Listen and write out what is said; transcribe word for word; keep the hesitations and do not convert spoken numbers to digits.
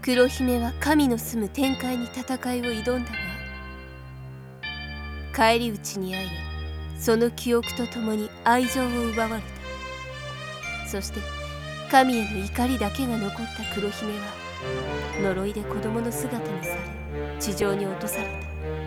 黒姫は神の住む天界に戦いを挑んだが、返り討ちに遭い、その記憶とともに愛情を奪われた。そして神への怒りだけが残った黒姫は呪いで子供の姿にされ地上に落とされた。